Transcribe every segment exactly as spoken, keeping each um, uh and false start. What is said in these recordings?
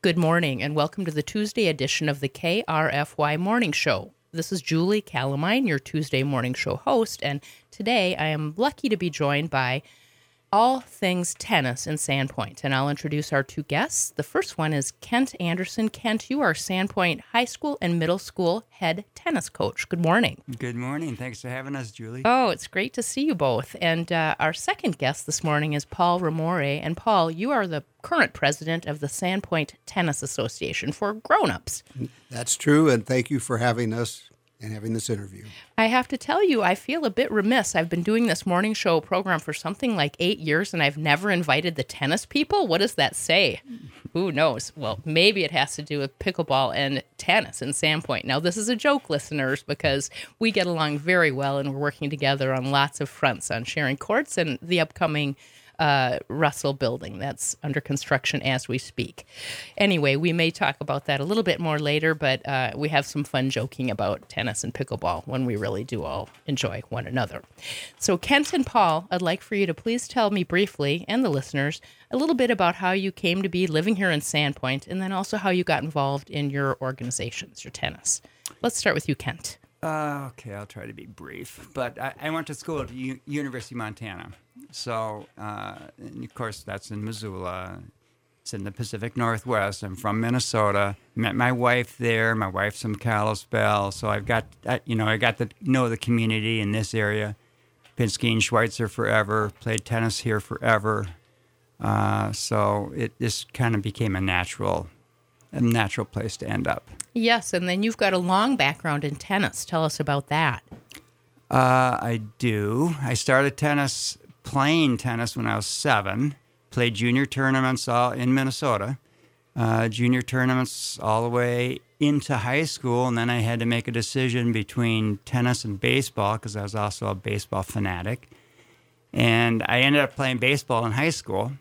Good morning, and welcome to the Tuesday edition of the K R F Y Morning Show. This is Julie Calamine, your Tuesday morning show host, and today I am lucky to be joined by all things tennis in Sandpoint, and I'll introduce our two guests. The first one is Kent Anderson. Kent, you are Sandpoint High School and Middle School head tennis coach. Good morning. Good morning. Thanks for having us, Julie. Oh, it's great to see you both. And uh, our second guest this morning is Paul Ramore. And Paul, you are the current president of the Sandpoint Tennis Association for grown-ups. That's true, and thank you for having us and having this interview. I have to tell you, I feel a bit remiss. I've been doing this morning show program for something like eight years, and I've never invited the tennis people. What does that say? Who knows? Well, maybe it has to do with pickleball and tennis in Sandpoint. Now, this is a joke, listeners, because we get along very well, and we're working together on lots of fronts on sharing courts and the upcoming Uh, Russell building that's under construction as we speak. Anyway, we may talk about that a little bit more later, but uh, we have some fun joking about tennis and pickleball when we really do all enjoy one another. So Kent and Paul, I'd like for you to please tell me briefly, and the listeners, a little bit about how you came to be living here in Sandpoint, and then also how you got involved in your organizations, your tennis. Let's start with you, Kent. Uh, okay, I'll try to be brief. But I, I went to school at U- University of Montana. So, uh, and of course, that's in Missoula. It's in the Pacific Northwest. I'm from Minnesota. Met my wife there. My wife's from Kalispell. So I've got, you know, I got to know the community in this area. Been skiing Schweitzer forever. Played tennis here forever. Uh, so it just kind of became a natural, a natural place to end up. Yes, and then you've got a long background in tennis. Tell us about that. Uh, I do. I started tennis, playing tennis when I was seven. Played junior tournaments all in Minnesota. Uh, junior tournaments all the way into high school, and then I had to make a decision between tennis and baseball because I was also a baseball fanatic. And I ended up playing baseball in high school,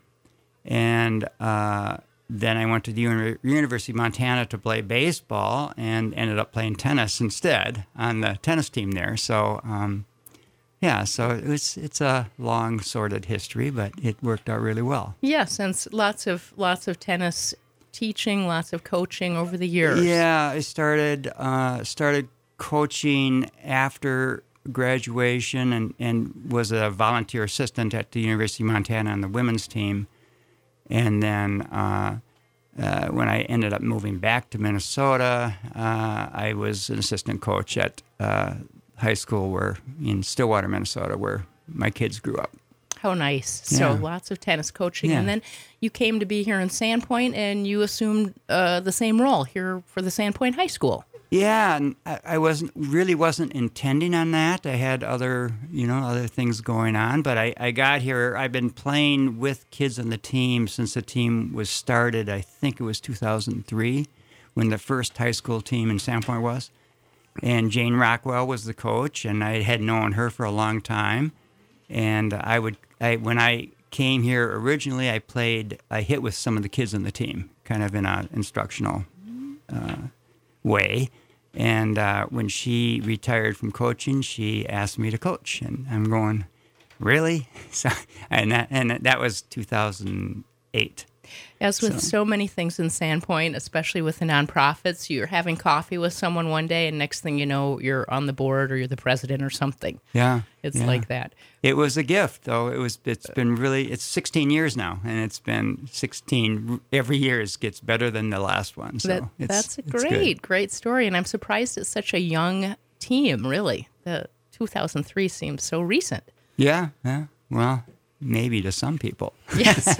and uh, then I went to the Uni- University of Montana to play baseball and ended up playing tennis instead on the tennis team there. So, um, yeah, so it was, it's a long, sordid history, but it worked out really well. Yes, and s- lots of lots of tennis teaching, lots of coaching over the years. Yeah, I started uh, started coaching after graduation and, and was a volunteer assistant at the University of Montana on the women's team. And then uh, uh, when I ended up moving back to Minnesota, uh, I was an assistant coach at uh, high school where in Stillwater, Minnesota, where my kids grew up. How nice. Yeah. So lots of tennis coaching. Yeah. And then you came to be here in Sandpoint, and you assumed uh, the same role here for the Sandpoint High School. Yeah, and I, I wasn't really wasn't intending on that. I had other, you know, other things going on. But I, I got here. I've been playing with kids on the team since the team was started. I think it was two thousand three when the first high school team in Sandpoint was. And Jane Rockwell was the coach, and I had known her for a long time. And I would, I when I came here originally, I played, I hit with some of the kids on the team, kind of in an instructional uh, way. And uh, when she retired from coaching, she asked me to coach, and I'm going, really? So, and that and that was two thousand eight. As with So- so many things in Sandpoint, especially with the nonprofits, you're having coffee with someone one day, and next thing you know, you're on the board or you're the president or something. Yeah, It's yeah. like that. It was a gift, though. It was. It's been really. It's sixteen years now, and it's been sixteen. Every year it gets better than the last one. So That, it's, that's a it's great, good. great story. And I'm surprised it's such a young team, really. The two thousand three seems so recent. Yeah, yeah. Well, maybe to some people. Yes.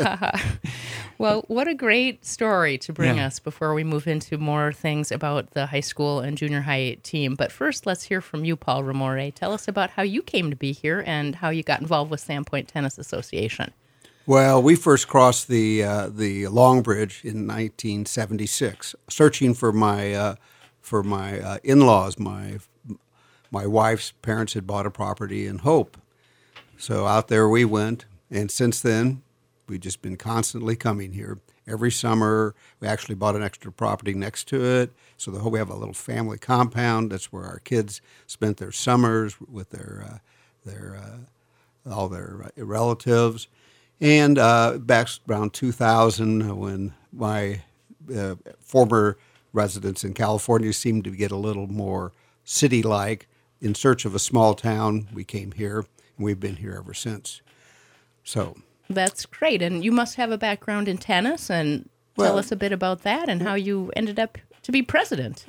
Well, what a great story to bring Yeah. us before we move into more things about the high school and junior high team. But first, let's hear from you, Paul Ramore. Tell us about how you came to be here and how you got involved with Sandpoint Tennis Association. Well, we first crossed the uh, the Long Bridge in nineteen seventy-six, searching for my uh, for my uh, in-laws. My my wife's parents had bought a property in Hope, so out there we went. And since then, we've just been constantly coming here every summer. We actually bought an extra property next to it, so the whole, we have a little family compound. That's where our kids spent their summers with their uh, their uh, all their uh, relatives. And uh, back around two thousand, when my uh, former residents in California seem to get a little more city-like. In search of a small town, we came here, and we've been here ever since. So that's great. And you must have a background in tennis, and tell Well- us a bit about that and how you ended up to be president.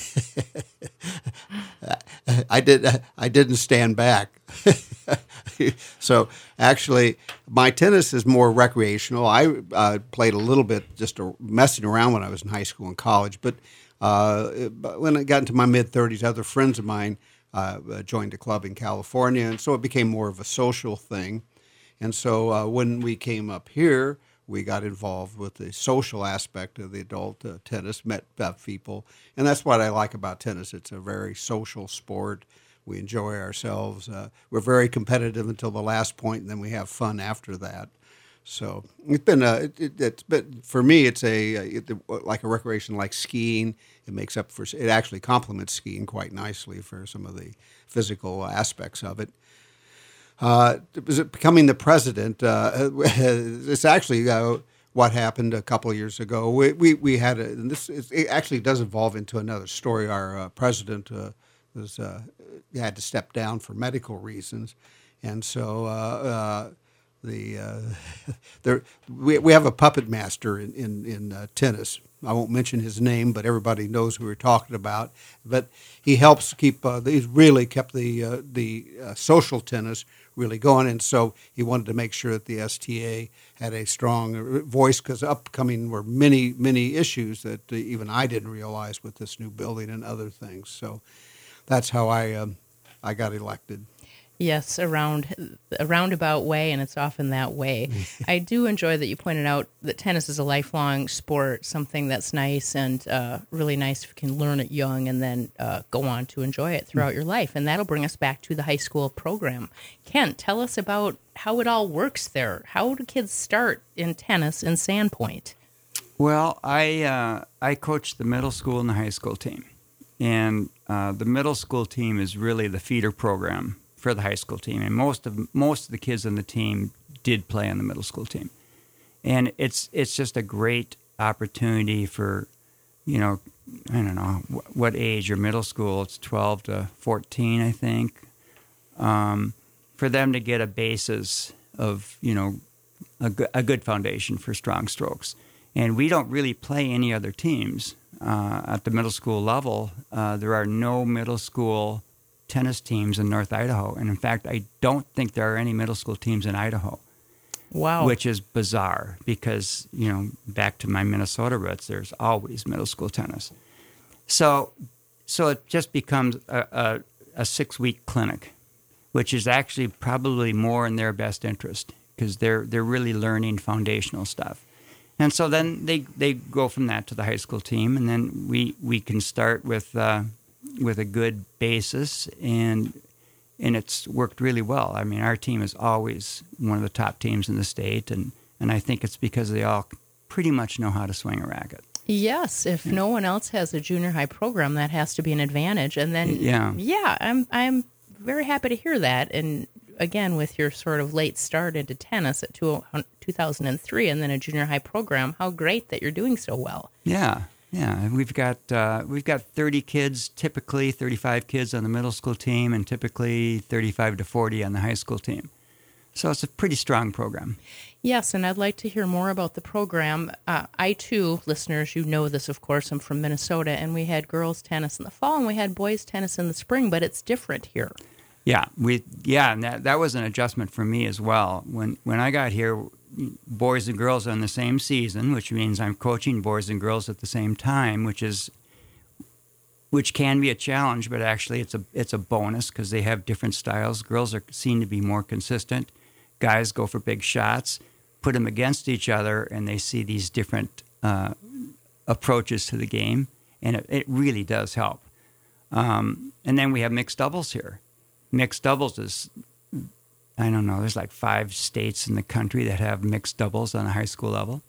I did. I didn't stand back. So actually, my tennis is more recreational. I uh, played a little bit, just a, messing around when I was in high school and college. But uh, but when I got into my mid thirties, other friends of mine uh, joined a club in California, and so it became more of a social thing. And so uh, when we came up here, we got involved with the social aspect of the adult uh, tennis, met uh, people. And that's what I like about tennis. It's a very social sport. We enjoy ourselves. Uh, we're very competitive until the last point, and then we have fun after that. So it's been a, it, it, it's been, for me, it's a, it, like a recreation like skiing. It makes up for, it actually complements skiing quite nicely for some of the physical aspects of it. Uh, was it becoming the president? Uh, it's actually uh, what happened a couple of years ago. We we, we had a, and this is, it actually does evolve into another story. Our uh, president uh, was uh, had to step down for medical reasons, and so uh, uh, the uh, there we we have a puppet master in in, in uh, tennis. I won't mention his name, but everybody knows who we're talking about. But he helps keep. Uh, he's really kept the uh, the uh, social tennis really going, and so he wanted to make sure that the S T A had a strong voice, because upcoming were many many issues that uh, even I didn't realize with this new building and other things. So that's how I um, I got elected. Yes, around a roundabout way, and it's often that way. I do enjoy that you pointed out that tennis is a lifelong sport, something that's nice and uh, really nice if you can learn it young and then uh, go on to enjoy it throughout your life. And that'll bring us back to the high school program. Kent, tell us about how it all works there. How do kids start in tennis in Sandpoint? Well, I uh, I coach the middle school and the high school team, and uh, the middle school team is really the feeder program for the high school team, and most of most of the kids on the team did play on the middle school team, and it's it's just a great opportunity for, you know, I don't know what, what age, your middle school, it's twelve to fourteen, I think, um, for them to get a basis of, you know, a, go- a good foundation for strong strokes. And we don't really play any other teams uh, at the middle school level. Uh, there are no middle school tennis teams in North Idaho. And in fact, I don't think there are any middle school teams in Idaho. Wow. Which is bizarre because, you know, back to my Minnesota roots, there's always middle school tennis. So so it just becomes a, a, a six-week clinic, which is actually probably more in their best interest because they're they're really learning foundational stuff. And so then they, they go from that to the high school team, and then we, we can start with uh, with a good basis, and and it's worked really well. I mean, our team is always one of the top teams in the state, and, and I think it's because they all pretty much know how to swing a racket. Yes, if no one else has a junior high program, that has to be an advantage. And then, Yeah. yeah, I'm I'm very happy to hear that. And again, with your sort of late start into tennis at two, two thousand three, and then a junior high program, how great that you're doing so well. Yeah. Yeah, we've got uh, we've got thirty kids, typically thirty-five kids on the middle school team, and typically thirty-five to forty on the high school team. So it's a pretty strong program. Yes, and I'd like to hear more about the program. Uh, I, too, listeners, you know this, of course, I'm from Minnesota, and we had girls' tennis in the fall, and we had boys' tennis in the spring, but it's different here. Yeah, we yeah, and that, that was an adjustment for me as well. When when I got here, boys and girls are in the same season, which means I'm coaching boys and girls at the same time, which is which can be a challenge, but actually it's a it's a bonus because they have different styles. Girls are seen to be more consistent. Guys go for big shots, put them against each other, and they see these different uh, approaches to the game, and it, it really does help. Um, and then we have mixed doubles here. Mixed doubles is, I don't know, there's like five states in the country that have mixed doubles on a high school level.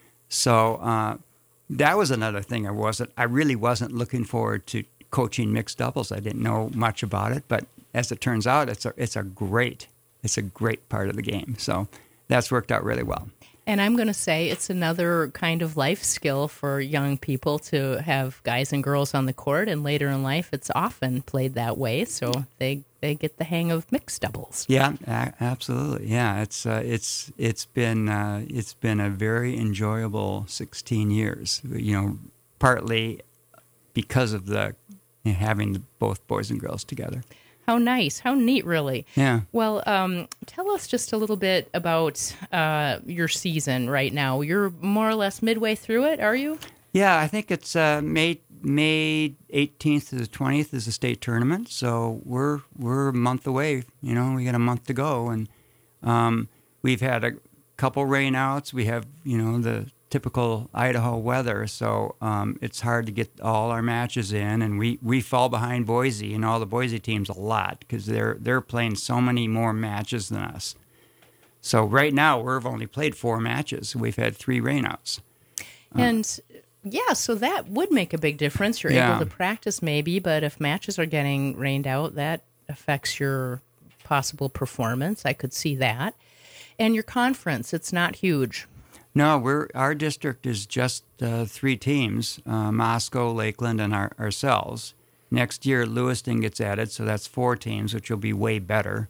So uh, that was another thing I wasn't, I really wasn't looking forward to coaching mixed doubles. I didn't know much about it, but as it turns out, it's a, it's a great, it's a great part of the game. So that's worked out really well. And I'm going to say it's another kind of life skill for young people to have guys and girls on the court, and later in life, it's often played that way. So they they get the hang of mixed doubles. Yeah, a- absolutely. Yeah, it's uh, it's it's been uh, it's been a very enjoyable sixteen years. You know, partly because of the you know, having the, both boys and girls together. How nice. How neat, really. Yeah. Well, um, tell us just a little bit about uh, your season right now. You're more or less midway through it, are you? Yeah, I think it's uh, May May eighteenth to the twentieth is the state tournament, so we're we're a month away. You know, we got a month to go, and um, we've had a couple rainouts. We have you know the typical Idaho weather, so um, it's hard to get all our matches in, and we, we fall behind Boise and all the Boise teams a lot because they're they're playing so many more matches than us. So right now we've only played four matches. We've had three rainouts. And yeah, so that would make a big difference. You're Yeah. able to practice maybe, but if matches are getting rained out, that affects your possible performance. I could see that. And your conference, it's not huge. No, we're our district is just uh, three teams: uh, Moscow, Lakeland, and our, ourselves. Next year, Lewiston gets added, so that's four teams, which will be way better.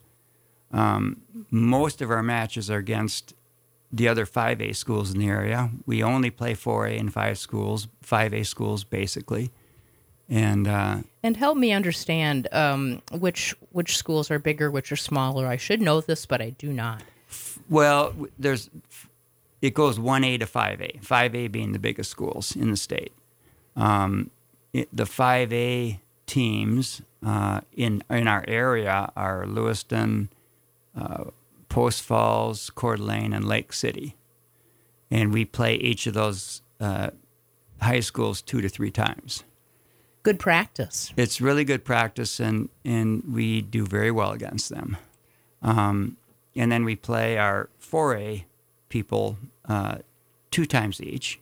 Um, most of our matches are against the other five A schools in the area. We only play four A and five schools, five A schools basically, and uh, And help me understand um, which which schools are bigger, which are smaller. I should know this, but I do not. well, there's. It goes one A to five A, five A being the biggest schools in the state. Um, it, the five A teams uh, in in our area are Lewiston, uh, Post Falls, Coeur d'Alene, and Lake City. And we play each of those uh, high schools two to three times. Good practice. It's really good practice, and, and we do very well against them. Um, and then we play our four A people uh, two times each.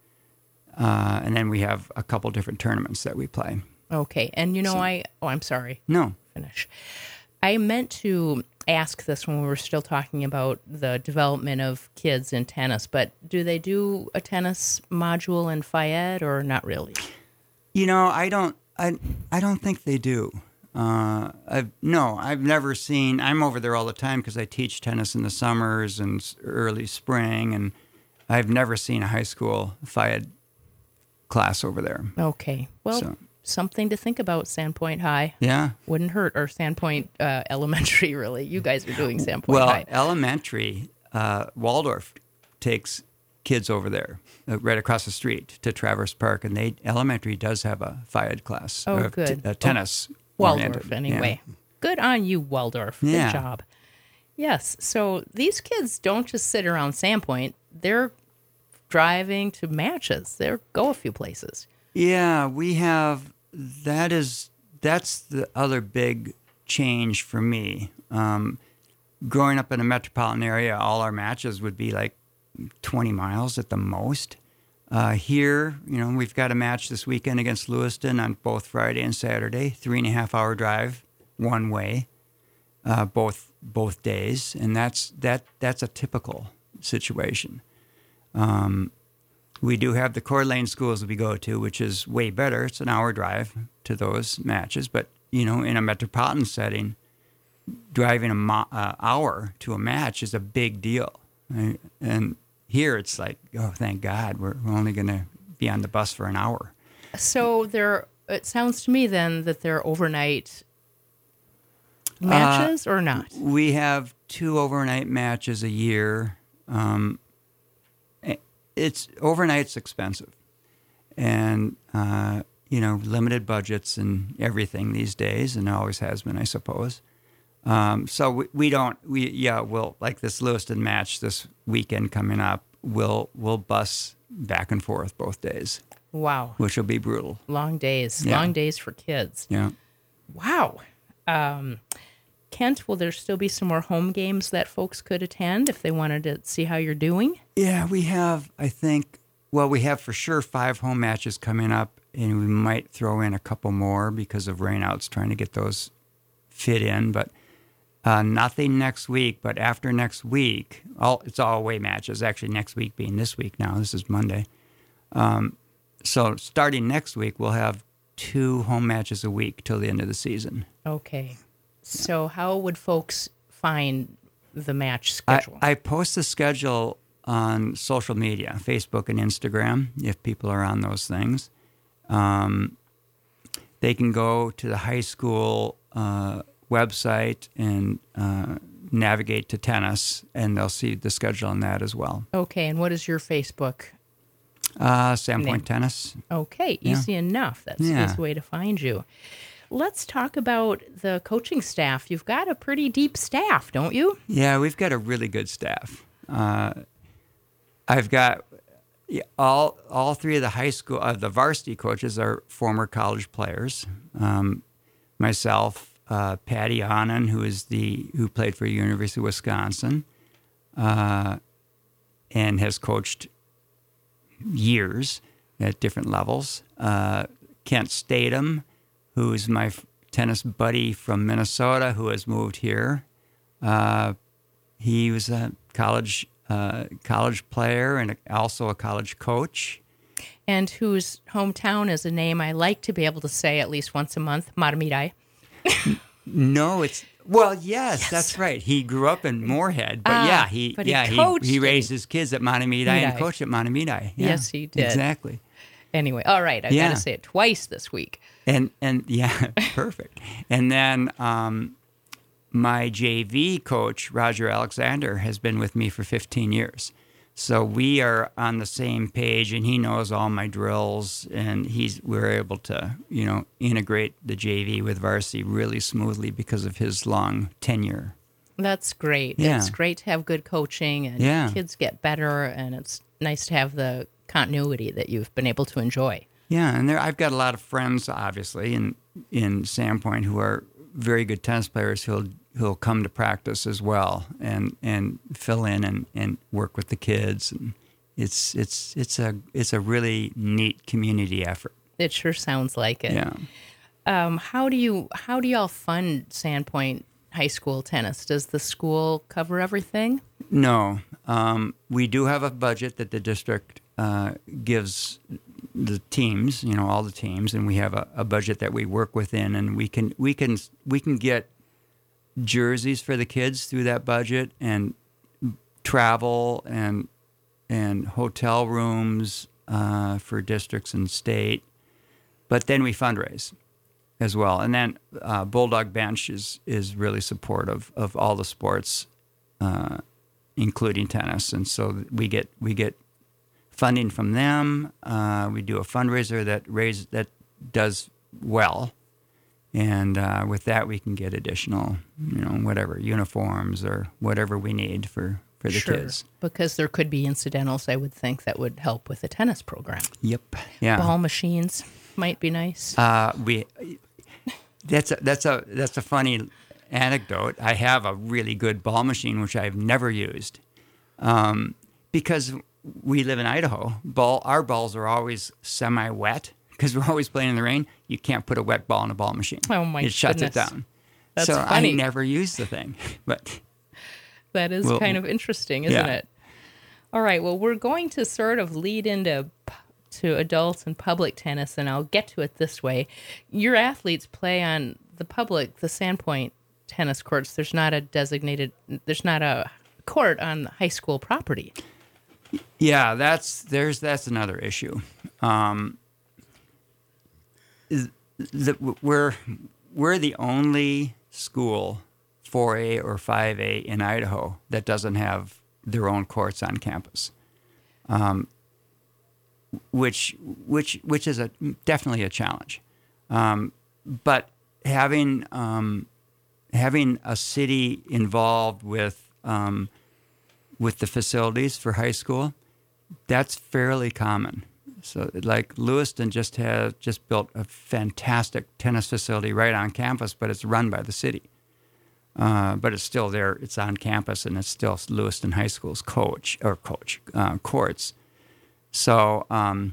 Uh, and then we have a couple different tournaments that we play. Okay. And you know, so, I, oh, I'm sorry. No. Finish. I meant to ask this when we were still talking about the development of kids in tennis, but do they do a tennis module in Fayette or not really? You know, I don't, I, I don't think they do. Uh, I've, no, I've never seen, I'm over there all the time because I teach tennis in the summers and early spring, and I've never seen a high school Fayette class over there. Okay. Well, so. Something to think about, Sandpoint High. Yeah. Wouldn't hurt, or Sandpoint uh, Elementary, really. You guys are doing Sandpoint well, High. Well, elementary, uh, Waldorf takes kids over there, uh, right across the street to Traverse Park, and they elementary does have a Fayette class. Oh, uh, good. T- uh, tennis. Oh. Waldorf, anyway. Yeah. Good on you, Waldorf. Good yeah. job. Yes, so these kids don't just sit around Sandpoint. They're driving to matches. They go a few places. Yeah, we have, that is, that's the other big change for me. Um, growing up in a metropolitan area, all our matches would be like twenty miles at the most. Uh, here, you know, we've got a match this weekend against Lewiston on both Friday and Saturday, three and a half hour drive, one way, uh, both both days, and that's that that's a typical situation. Um, we do have the Coeur d'Alene schools that we go to, which is way better. It's an hour drive to those matches, but you know, in a metropolitan setting, driving a mo- uh, hour to a match is a big deal, right? And here it's like, oh, thank God, we're only going to be on the bus for an hour. So there, it sounds to me then that they're overnight matches uh, or not? We have two overnight matches a year. Um, it's overnight's expensive, and uh, you know, limited budgets and everything these days, and always has been, I suppose. Um, so we, we don't, we, yeah, we'll, like this Lewiston match this weekend coming up, we'll, we'll bus back and forth both days. Wow. Which will be brutal. Long days, yeah. long days for kids. Yeah. Wow. Um, Kent, will there still be some more home games that folks could attend if they wanted to see how you're doing? Yeah, we have, I think, well, we have for sure five home matches coming up, and we might throw in a couple more because of rainouts, trying to get those fit in, but Uh, nothing next week, but after next week, all it's all away matches. Actually, next week being this week now. This is Monday. Um, so starting next week, we'll have two home matches a week till the end of the season. Okay. So how would folks find the match schedule? I, I post the schedule on social media, Facebook and Instagram, if people are on those things. Um, they can go to the high school uh, website and uh, navigate to tennis, and they'll see the schedule on that as well. Okay, and what is your Facebook? Uh, Sandpoint Tennis. Okay, easy yeah. enough. That's yeah. the easy way to find you. Let's talk about the coaching staff. You've got a pretty deep staff, don't you? Yeah, we've got a really good staff. Uh, I've got yeah, all all three of the high school, uh, the varsity coaches are former college players. Um, myself. Uh, Patty Annan, who is the who played for University of Wisconsin, uh, and has coached years at different levels. Uh, Kent Statham, who is my f- tennis buddy from Minnesota, who has moved here. Uh, he was a college uh, college player and also a college coach. And whose hometown is a name I like to be able to say at least once a month, Mahtomedi. No, it's well, yes, yes, that's right. He grew up in Moorhead, but uh, yeah, he but he yeah he, he raised his kids at Mahtomedi and coached at Mahtomedi. Yeah, yes, he did exactly. Anyway, all right, I've yeah. got to say it twice this week. And and yeah, perfect. And then um, my J V coach Roger Alexander has been with me for fifteen years. So we are on the same page, and he knows all my drills, and he's we're able to, you know, integrate the J V with varsity really smoothly because of his long tenure. That's great. Yeah. It's great to have good coaching, and yeah. kids get better, and it's nice to have the continuity that you've been able to enjoy. Yeah, and there I've got a lot of friends, obviously, in in Sandpoint who are very good tennis players who'll who'll come to practice as well and, and fill in and, and work with the kids. And it's it's it's a it's a really neat community effort. It sure sounds like it. Yeah. Um, how do you how do y'all fund Sandpoint High School tennis? Does the school cover everything? No, um, we do have a budget that the district uh, gives the teams, you know, all the teams, and we have a, a budget that we work within, and we can we can we can get jerseys for the kids through that budget, and travel and and hotel rooms uh, for districts and state. But then we fundraise as well, and then uh, Bulldog Bench is is really supportive of all the sports, uh, including tennis, and so we get we get funding from them. Uh, we do a fundraiser that raise that does well. And uh, with that, we can get additional, you know, whatever, uniforms or whatever we need for, for the sure, kids. Because there could be incidentals, I would think, that would help with the tennis program. Yep. Yeah. Ball machines might be nice. Uh, we that's a, that's a that's a funny anecdote. I have a really good ball machine which I've never used, um, because we live in Idaho. Ball our balls are always semi-wet. Because we're always playing in the rain, you can't put a wet ball in a ball machine. Oh, my It shuts goodness. it down. That's so funny. I never use the thing. But that is well, kind of interesting, isn't yeah. it? All right, well, we're going to sort of lead into to adults and public tennis, and I'll get to it this way. Your athletes play on the public, the Sandpoint tennis courts. There's not a designated, there's not a court on high school property. Yeah, that's there's that's another issue. Um, the, we're we're the only school, four A or five A in Idaho, that doesn't have their own courts on campus, um, which which which is a definitely a challenge. Um, but having um, having a city involved with um, with the facilities for high school, that's fairly common. So, like Lewiston just has just built a fantastic tennis facility right on campus, but it's run by the city. Uh, but it's still there. It's on campus, and it's still Lewiston High School's coach or coach uh, courts. So, um,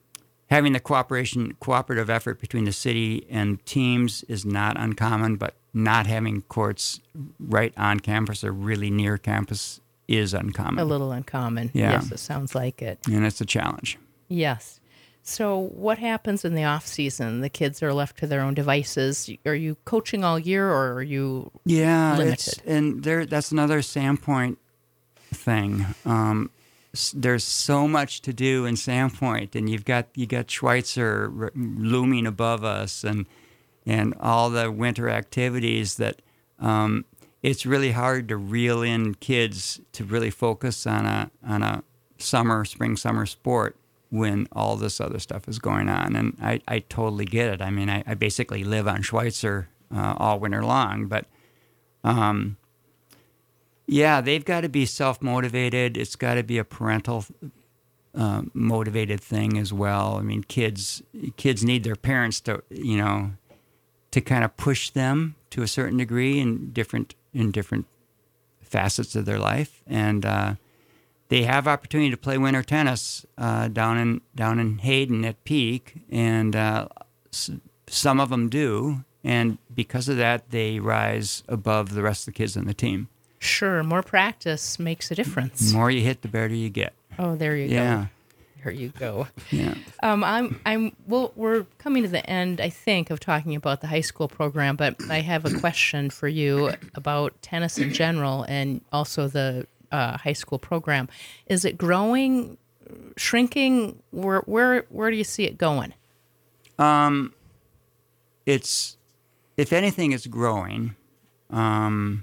having the cooperation, cooperative effort between the city and teams is not uncommon, but not having courts right on campus or really near campus is uncommon. A little uncommon. Yeah. Yes, it sounds like it. And it's a challenge. Yes. So what happens in the off season? The kids are left to their own devices. Are you coaching all year, or are you Yeah, limited? it's, and there that's another Sandpoint thing. Um, s- there's so much to do in Sandpoint, and you've got you got Schweitzer r- looming above us, and and all the winter activities that um, it's really hard to reel in kids to really focus on a on a summer, spring, summer sport when all this other stuff is going on. And I, I totally get it. I mean, I, I basically live on Schweitzer uh, all winter long, but um, yeah, they've got to be self-motivated. It's got to be a parental uh, motivated thing as well. I mean, kids kids need their parents to, you know, to kind of push them to a certain degree in different in different facets of their life. And uh, they have opportunity to play winter tennis uh, down in down in Hayden at Peak, and uh, s- some of them do. And because of that, they rise above the rest of the kids on the team. Sure, more practice makes a difference. The more you hit, the better you get. Oh, there you Yeah. go. There you go. Yeah. Um, I'm, I'm. Well, we're coming to the end, I think, of talking about the high school program. But I have a question for you about tennis in general, and also the uh, high school program. Is it growing, shrinking? Where, where, where do you see it going? Um, it's, if anything, it's growing. Um,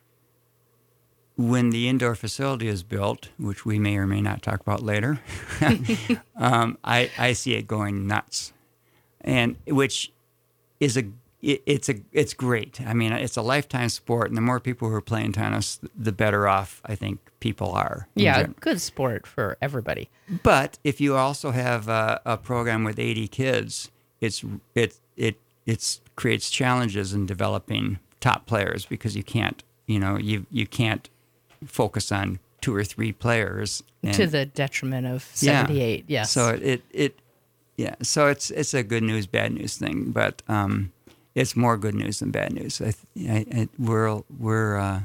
when the indoor facility is built, which we may or may not talk about later, um, I, I see it going nuts, and which is a it, it's a it's great. I mean, it's a lifetime sport, and the more people who are playing tennis, the better off I think people are. in Yeah, gen- good sport for everybody. But if you also have a, a program with eighty kids, it's it it it's creates challenges in developing top players, because you can't you know you you can't focus on two or three players and, To the detriment of Yeah. seventy-eight. Yes. So it, it it yeah so it's it's a good news bad news thing, but um, it's more good news than bad news. I, I, I we're we're uh,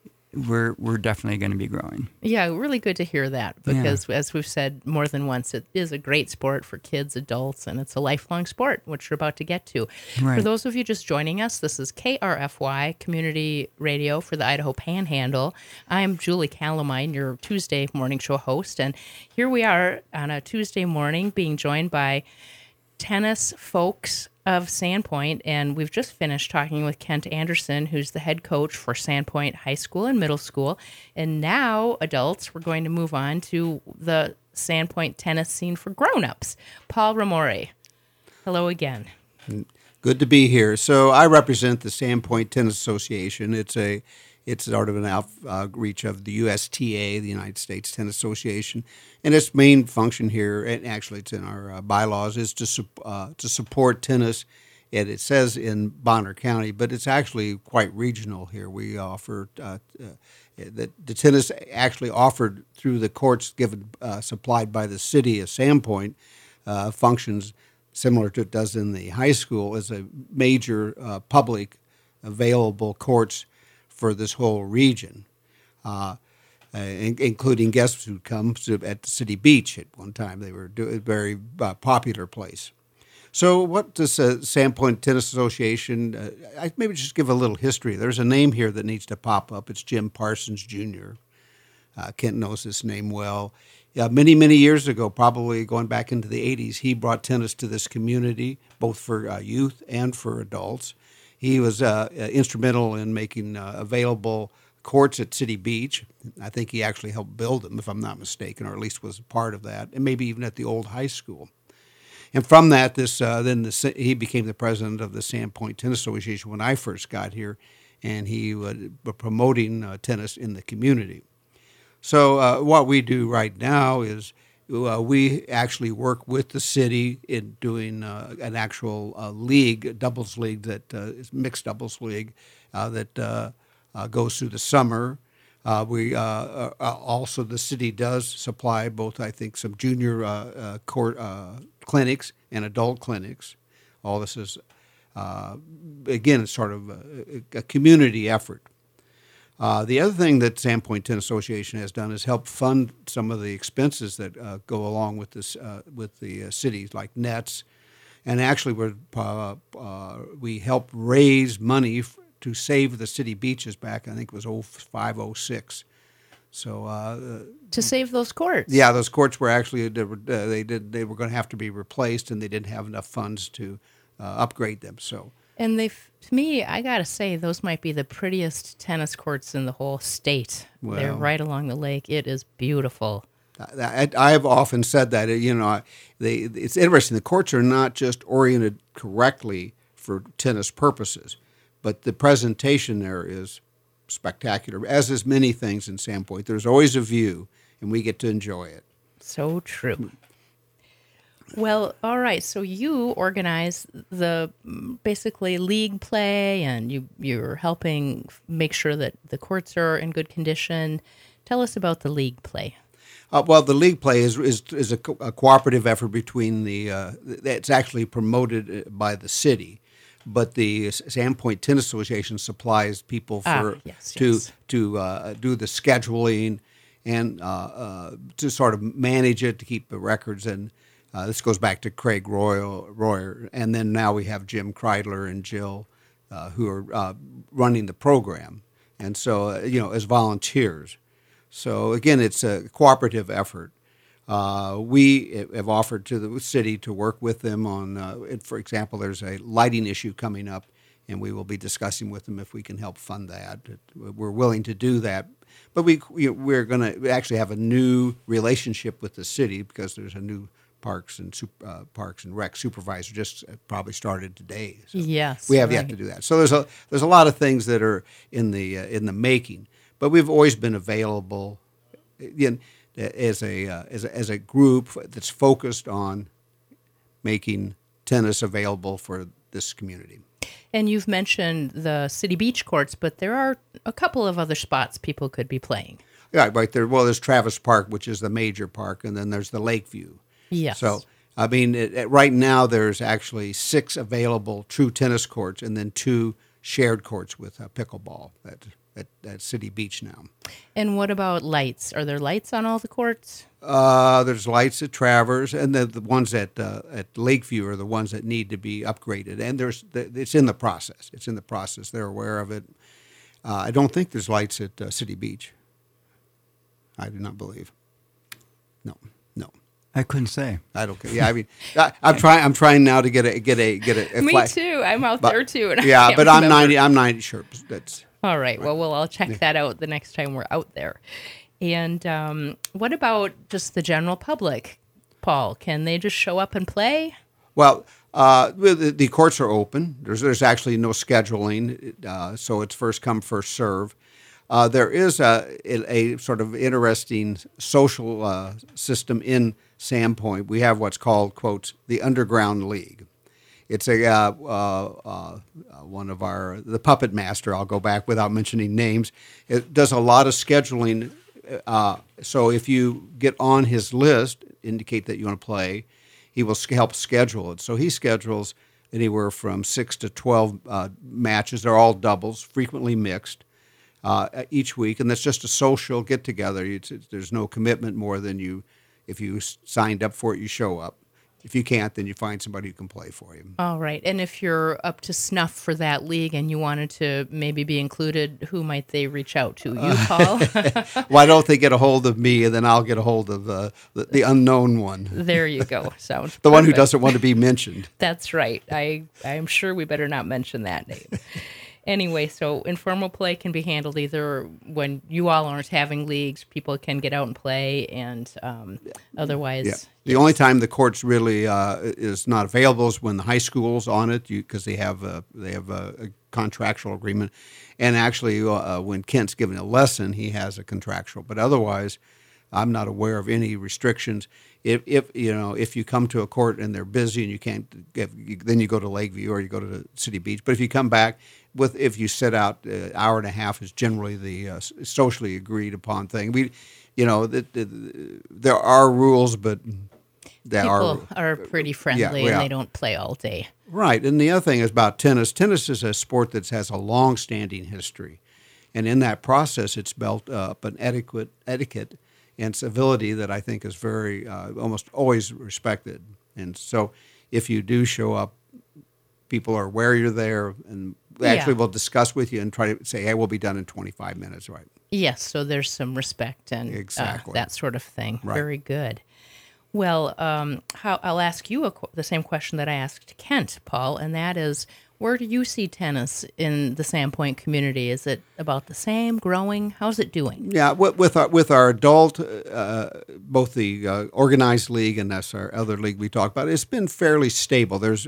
we're we're definitely going to be growing. Yeah, really good to hear that, because as we've said more than once, it is a great sport for kids, adults, and it's a lifelong sport, which we're about to get to. For Right. those of you just joining us, this is K R F Y Community Radio for the Idaho Panhandle. I'm Julie Calamine, your Tuesday morning show host, and here we are on a Tuesday morning being joined by tennis folks of Sandpoint, and we've just finished talking with Kent Anderson, who's the head coach for Sandpoint High School and Middle School. And now, adults, we're going to move on to the Sandpoint tennis scene for grown-ups. Paul Ramore, hello again. Good to be here. So I represent the Sandpoint Tennis Association. It's a it's sort of an outreach of the U S T A, the United States Tennis Association, and its main function here, and actually it's in our uh, bylaws, is to sup- uh, to support tennis. And it says in Bonner County, but it's actually quite regional here. We offer uh, uh, the, the tennis actually offered through the courts given uh, supplied by the city of Sandpoint uh, functions similar to it does in the high school as a major uh, public available courts for this whole region, uh, uh, in, including guests who come to, at the city beach at one time. They were do, a very uh, popular place. So what does uh, Sandpoint Tennis Association, uh, I maybe just give a little history. There's a name here that needs to pop up. It's Jim Parsons Junior Uh, Kent knows this name well. Uh, many, many years ago, probably going back into the eighties, he brought tennis to this community, both for uh, youth and for adults. He was uh, instrumental in making uh, available courts at City Beach. I think he actually helped build them, if I'm not mistaken, or at least was a part of that, and maybe even at the old high school. And from that, this uh, then the, he became the president of the Sandpoint Tennis Association when I first got here, and he was promoting uh, tennis in the community. So uh, what we do right now is uh, we actually work with the city in doing uh, an actual uh, league, a doubles league that uh, is mixed doubles league uh, that uh, uh, goes through the summer. Uh, we uh, uh, also the city does supply both, I think, some junior uh, uh, court uh, clinics and adult clinics. All this is uh, again, it's sort of a, a community effort. Uh, the other thing that Sandpoint Tennis Association has done is help fund some of the expenses that uh, go along with this uh, with the uh, cities, like nets, and actually we're uh, uh, we help raise money f- to save the city beaches back. I think it was oh five oh six. So uh, To save those courts. yeah, those courts were actually they were, uh, they did they were going to have to be replaced, and they didn't have enough funds to uh, upgrade them. So. And they, to me, I gotta say, those might be the prettiest tennis courts in the whole state. They're Well. right along the lake. It is beautiful. I, I have often said that, you know, they, it's interesting. The courts are not just oriented correctly for tennis purposes, but the presentation there is spectacular, as is many things in Sandpoint. There's always a view, and we get to enjoy it. So true. Well, all right. So you organize the mm, basically league play, and you you're helping make sure that the courts are in good condition. Tell us about the league play. Uh, well, the league play is is, is a, co- a cooperative effort between the. Uh, it's actually promoted by the city, but the Sandpoint Tennis Association supplies people for Ah, yes, to yes. to uh, do the scheduling and uh, uh, to sort of manage it, to keep the records. And uh, this goes back to Craig Royal, Royer, and then now we have Jim Kreidler and Jill, uh, who are uh, running the program, and so uh, you know, as volunteers. So again, it's a cooperative effort. Uh, we have offered to the city to work with them on, uh, for example, there's a lighting issue coming up, and we will be discussing with them if we can help fund that. We're willing to do that, but we we're going to actually have a new relationship with the city because there's a new parks and uh, parks and rec supervisor just probably started today. So Yes, we have right. yet to do that. So there's a there's a lot of things that are in the uh, in the making. But we've always been available, you know, as a uh, as a, as a group that's focused on making tennis available for this community. And you've mentioned the city beach courts, but there are a couple of other spots people could be playing. Yeah, right there. Well, there's Travis Park, which is the major park, and then there's the Lakeview. Yes. So I mean, it, it, right now there's actually six available true tennis courts, and then two shared courts with uh, pickleball. That. At, at City Beach now. And what about lights? Are there lights on all the courts? Uh, there's lights at Travers, and the, the ones at uh, at Lakeview are the ones that need to be upgraded. And there's it's in the process. It's in the process. They're aware of it. Uh, I don't think there's lights at uh, City Beach. I do not believe. No, no. I couldn't say. I don't care. Yeah, I mean, I, I'm trying. I'm trying now to get a get a get a. a Me flag. too. I'm out But- there too. And I Yeah, can't but I'm remember. ninety. I'm ninety sure. That's. All right. Well, well, I'll check that out the next time we're out there. And um, what about just the general public, Paul? Can they just show up and play? Well, uh, the, the courts are open. There's there's actually no scheduling, uh, so it's first come, first serve. Uh, there is a, a, a sort of interesting social uh, system in Sandpoint. We have what's called, quotes, the Underground League. It's a uh, uh, uh, one of our, the Puppet Master, I'll go back without mentioning names, it does a lot of scheduling. Uh, so if you get on his list, indicate that you want to play, he will help schedule it. So he schedules anywhere from six to twelve uh, matches. They're all doubles, frequently mixed, uh, each week. And that's just a social get-together. It's, it's, there's no commitment more than you, if you signed up for it, you show up. If you can't, then you find somebody who can play for you. All right. And if you're up to snuff for that league and you wanted to maybe be included, who might they reach out to? You, Paul? Why don't they get a hold of me, and then I'll get a hold of uh, the, the unknown one, There you go. Sounds the one who perfect. doesn't want to be mentioned. That's right. I, I'm sure we better not mention that name. Anyway, so informal play can be handled either when you all aren't having leagues, people can get out and play, and um, otherwise. Yeah. The only time the courts really uh, is not available is when the high school's on it, because they have a, they have a, a contractual agreement, and actually uh, when Kent's giving a lesson, he has a contractual. But otherwise, I'm not aware of any restrictions. If, if you know, if you come to a court and they're busy and you can't, get, you, then you go to Lakeview or you go to City Beach. But if you come back with, if you sit out an uh, hour and a half is generally the uh, socially agreed upon thing. We, you know, the, the, there are rules, but that People are are pretty friendly yeah, and yeah. they don't play all day. right. And the other thing is about tennis. Tennis is a sport that has a long-standing history, and in that process, it's built up an etiquette, etiquette and civility that I think is very uh, almost always respected. And so, if you do show up, people are aware you're there, and they actually Yeah. will discuss with you and try to say, "Hey, we'll be done in twenty-five minutes." Right. Yes, so there's some respect and uh, Exactly. that sort of thing. Right. Very good. Well, um, how, I'll ask you a, qu- the same question that I asked Kent, Paul, and that is, where do you see tennis in the Sandpoint community? Is it about the same, growing? How's it doing? Yeah, with with our, with our adult, uh, both the uh, organized league and that's our other league we talked about, it's been fairly stable. There's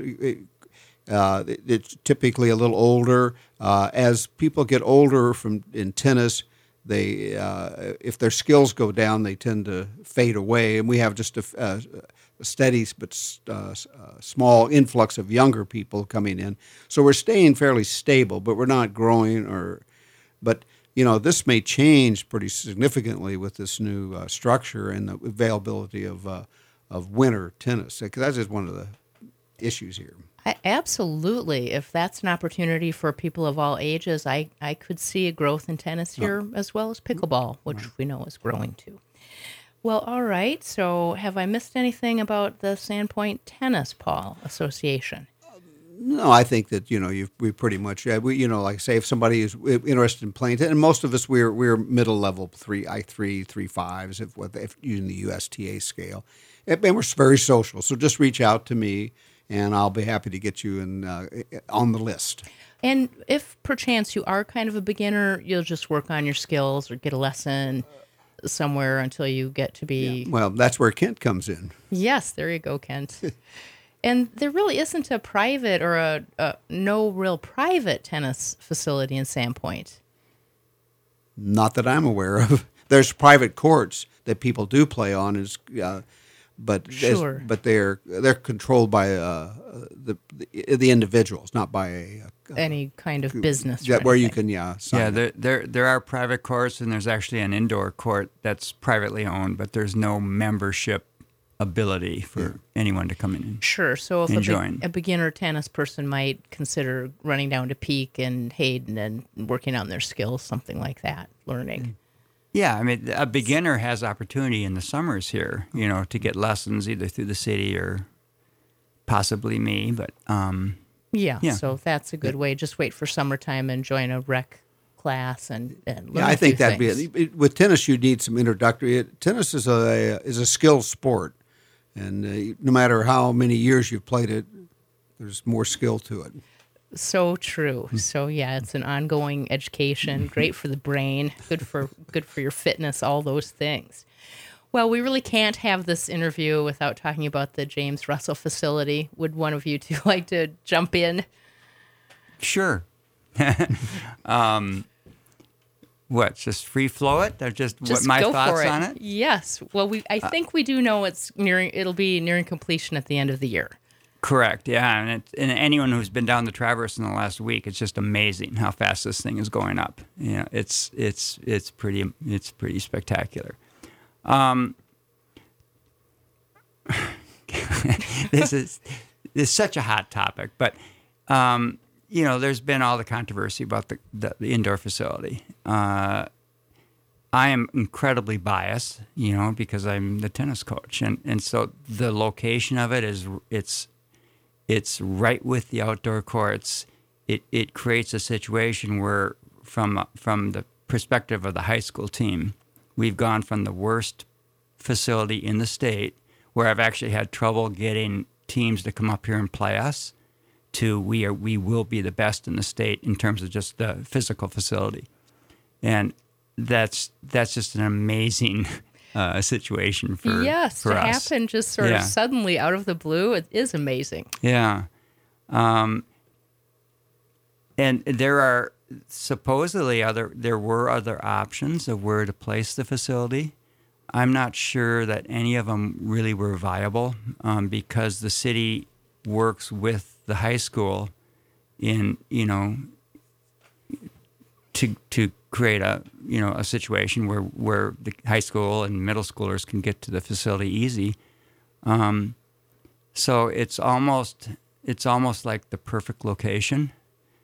uh, it's typically a little older. Uh, as people get older from in tennis, they uh, if their skills go down, they tend to fade away, and we have just a, a, a steady but uh, small influx of younger people coming in. So we're staying fairly stable, but we're not growing or, but. You know, this may change pretty significantly with this new uh, structure and the availability of uh, of winter tennis. Because that's just one of the issues here. I, absolutely. If that's an opportunity for people of all ages, I, I could see a growth in tennis here as well as pickleball, which we know is growing too. Well, all right. So have I missed anything about the Sandpoint Tennis, Paul, Association? No, I think that you know you we pretty much uh, we you know like say if somebody is interested in playing, and most of us we're we're middle level three I three three fives if what if using the U S T A scale, and we're very social. So just reach out to me, and I'll be happy to get you in uh, on the list. And if perchance you are kind of a beginner, you'll just work on your skills or get a lesson somewhere until you get to be. Well, that's where Kent comes in. Yes, there you go, Kent. And there really isn't a private or a, a no real private tennis facility in Sandpoint. Not that I'm aware of. There's private courts that people do play on, is, uh, but Sure. as, but they're they're controlled by uh, the, the the individuals, not by a, a Any kind of business. yeah, or where you anything. can yeah sign Yeah, up. there, there there are private courts, and there's actually an indoor court that's privately owned, but there's no membership ability for anyone to come in and Sure. So if a, enjoying. be- a beginner tennis person might consider running down to Peak and Hayden and working on their skills, something like that, learning. Yeah, I mean, a beginner has opportunity in the summers here, you know, to get lessons either through the city or possibly me. But um, Yeah, Yeah. so that's a good way. Just wait for summertime and join a rec class and, and learn Yeah, I a think few that'd things. be it. With tennis, you need some introductory. It, tennis is a is a skilled sport, and uh, no matter how many years you've played it, there's more skill to it. So true. So yeah, it's an ongoing education. Great for the brain. Good for good for your fitness. All those things. Well, we really can't have this interview without talking about the James Russell facility. Would one of you two like to jump in? sure. um, what, just free flow it? Or just, Just what my go thoughts for it. on it? Yes. Well, we I think we do know it's nearing. It'll be nearing completion at the end of the year. Correct, yeah. And, it, and anyone who's been down the Traverse in the last week, it's just amazing how fast this thing is going up. You know, it's it's it's pretty it's pretty spectacular. Um, this is this is such a hot topic, but um, you know, there's been all the controversy about the, the, the indoor facility. Uh, I am incredibly biased, you know, because I'm the tennis coach, and, and so the location of it is it's it's right with the outdoor courts. It it creates a situation where, from from the perspective of the high school team, we've gone from the worst facility in the state, where I've actually had trouble getting teams to come up here and play us, to we are we will be the best in the state in terms of just the physical facility, and that's that's just an amazing uh, situation for yes, for to us. happen just sort Yeah. of suddenly out of the blue. It is amazing. Yeah, um, and there are supposedly other there were other options of where to place the facility. I'm not sure that any of them really were viable um, because the city works with the high school in you know to to create a you know a situation where where the high school and middle schoolers can get to the facility easy. Um, so it's almost it's almost like the perfect location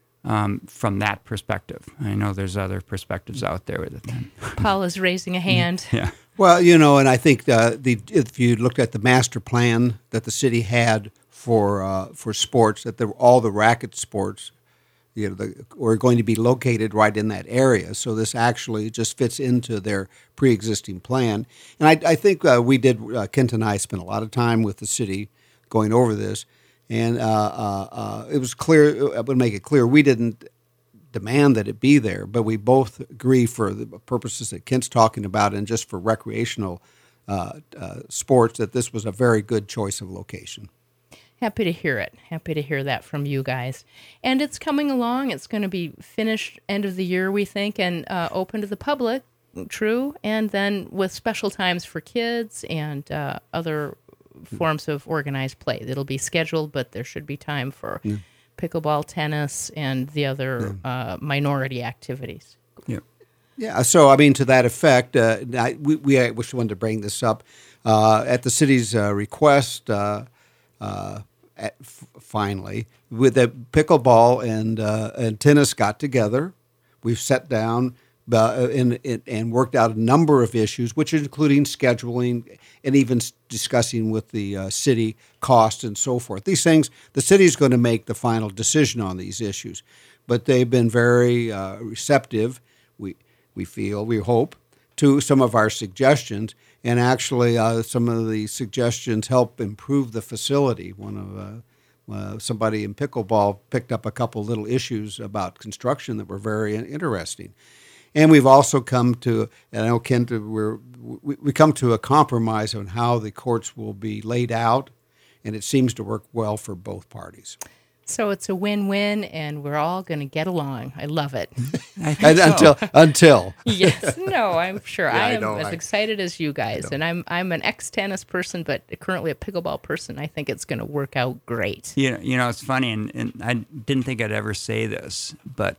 um, from that perspective. I know there's other perspectives out there with it. Then. Paul is raising a hand. Yeah. Well, you know, and I think uh, the if you looked at the master plan that the city had for uh, for sports, that there, all the racket sports, you know, the, were going to be located right in that area. So this actually just fits into their pre-existing plan. And I, I think uh, we did. Uh, Kent and I spent a lot of time with the city going over this, and uh, uh, uh, it was clear. I would make it clear we didn't demand that it be there, but we both agree for the purposes that Kent's talking about and just for recreational uh, uh, sports that this was a very good choice of location. Happy to hear it. Happy to hear that from you guys. And it's coming along. It's going to be finished end of the year, we think, and uh, open to the public, true, and then with special times for kids and uh, other forms of organized play. It'll be scheduled, but there should be time for yeah. pickleball, tennis, and the other yeah. uh, minority activities. Yeah. Yeah. So, I mean, to that effect, uh, I, we, we I just wanted to bring this up. Uh, at the city's uh, request, uh, uh, at, f- finally, with the pickleball and uh, and tennis got together. We've sat down uh, and, and worked out a number of issues, which is including scheduling and even discussing with the uh, city costs and so forth. These things, the city is going to make the final decision on these issues, but they've been very uh, receptive, we we feel, we hope, to some of our suggestions, and actually uh, some of the suggestions help improve the facility. One of uh, uh, somebody in pickleball picked up a couple little issues about construction that were very interesting. And we've also come to, and I know Kent, we're, we, we come to a compromise on how the courts will be laid out, and it seems to work well for both parties. So it's a win-win, and we're all going to get along. I love it. I think and so. until until yes, no, I'm sure Yeah, I I am know, as I- excited as you guys, and I'm I'm an ex-tennis person, but currently a pickleball person. I think it's going to work out great. You know, you know, it's funny, and, and I didn't think I'd ever say this, but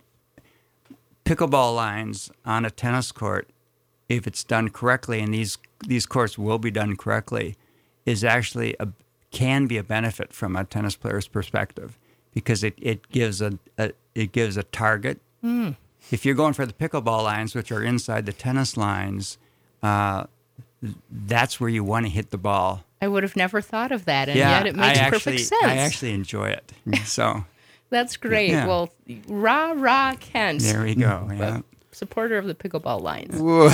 pickleball lines on a tennis court, if it's done correctly, and these these courts will be done correctly, is actually a can be a benefit from a tennis player's perspective, because it, it gives a, a it gives a target. Mm. If you're going for the pickleball lines, which are inside the tennis lines, uh, that's where you want to hit the ball. I would have never thought of that, and yeah, yet it makes I perfect actually, sense. I actually enjoy it. So That's great. Yeah. Well, rah, rah, Kent. there we go. Yeah. Supporter of the pickleball lines. Whoa.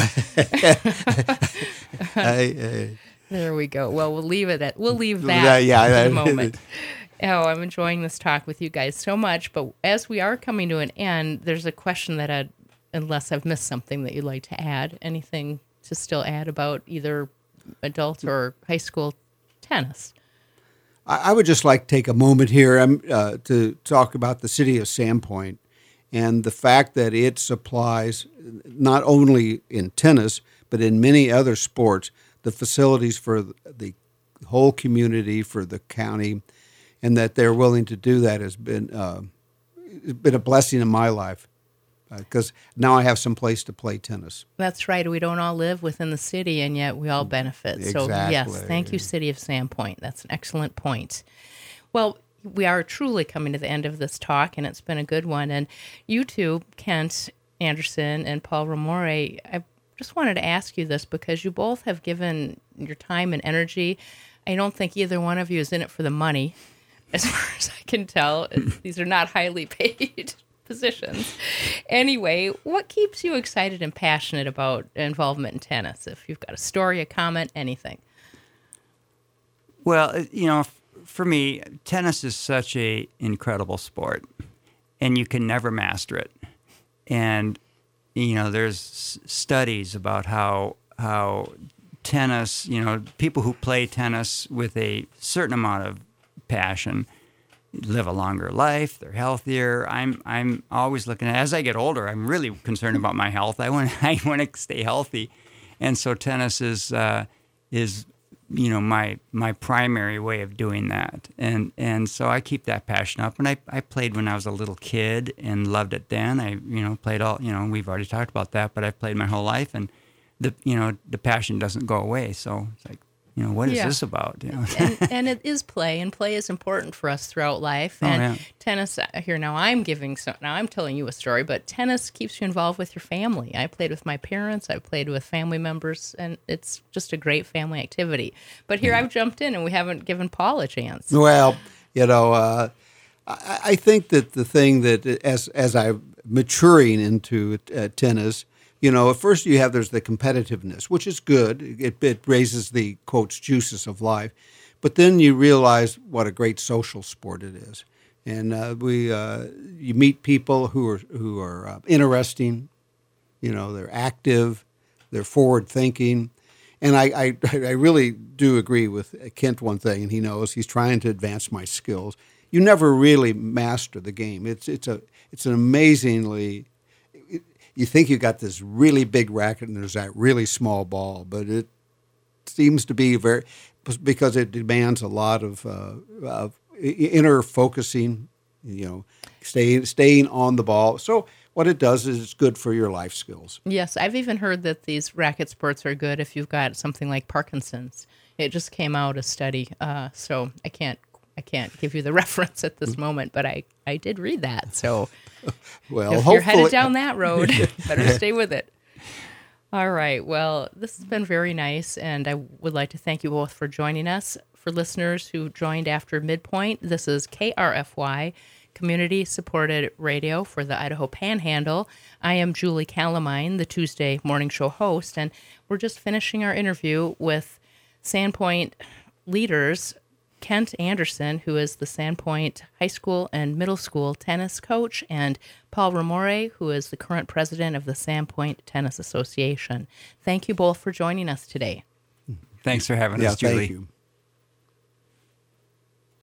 I, I, There we go. Well, we'll leave it at we'll leave that Yeah, yeah, for the that- moment. Oh, I'm enjoying this talk with you guys so much. But as we are coming to an end, there's a question that I'd, unless I've missed something that you'd like to add, anything to still add about either adult or high school tennis? I I would just like to take a moment here um, uh, to talk about the city of Sandpoint and the fact that it supplies, not only in tennis, but in many other sports, the facilities for the whole community, for the county, and that they're willing to do that has been uh, it's been a blessing in my life, because now I have some place to play tennis. That's right. We don't all live within the city, and yet we all benefit. So, yes, Exactly. thank you, City of Sandpoint. That's an excellent point. Well, we are truly coming to the end of this talk, and it's been a good one. And you two, Kent Anderson and Paul Ramore, I just wanted to ask you this because you both have given your time and energy. I don't think either one of you is in it for the money, as far as I can tell. These are not highly paid positions. Anyway, what keeps you excited and passionate about involvement in tennis? If you've got a story, a comment, anything. Well, uh, you know, f- for me, tennis is such a incredible sport, and you can never master it. And you know, there's s- studies about how how tennis, you know, people who play tennis with a certain amount of passion live a longer life. They're healthier. I'm I'm always looking at, as I get older, I'm really concerned about my health. I want I want to stay healthy, and so tennis is uh, is you know my my primary way of doing that. And and so I keep that passion up. And I, I played when I was a little kid and loved it then. I you know played all you know we've already talked about that, but I've played my whole life, and the you know the passion doesn't go away. So it's like you know, what is Yeah. this about? You know? and, and it is play, and play is important for us throughout life. Oh, And yeah. tennis, uh, here now I'm giving, so now I'm telling you a story, but tennis keeps you involved with your family. I played with my parents, I played with family members, and it's just a great family activity. But here I've jumped in, and we haven't given Paul a chance. Well, you know, uh, I, I think that the thing that as as I'm maturing into uh, tennis, you know, at first you have there's the competitiveness, which is good. It, it raises the quotes juices of life, but then you realize what a great social sport it is, and uh, we uh, you meet people who are who are uh, interesting, you know, they're active, they're forward thinking. And I, I, I really do agree with Kent one thing, and he knows he's trying to advance my skills. You never really master the game. It's it's a it's an amazingly. It, you think you got this really big racket and there's that really small ball, but it seems to be very because it demands a lot of, uh, of inner focusing. You know, staying staying on the ball. So what it does is it's good for your life skills. Yes, I've even heard that these racket sports are good if you've got something like Parkinson's. It just came out a study, uh, so I can't I can't give you the reference at this moment, but I, I did read that. So Well, if hopefully, you're headed down that road, better stay with it. All right. Well, this has been very nice, and I would like to thank you both for joining us. For listeners who joined after midpoint, this is K R F Y, community-supported radio for the Idaho Panhandle. I am Julie Calamine, the Tuesday morning show host, and we're just finishing our interview with Sandpoint leaders, Kent Anderson, who is the Sandpoint High School and Middle School tennis coach, and Paul Ramore, who is the current president of the Sandpoint Tennis Association. Thank you both for joining us today. Thanks for having yeah, us, Julie. thank you.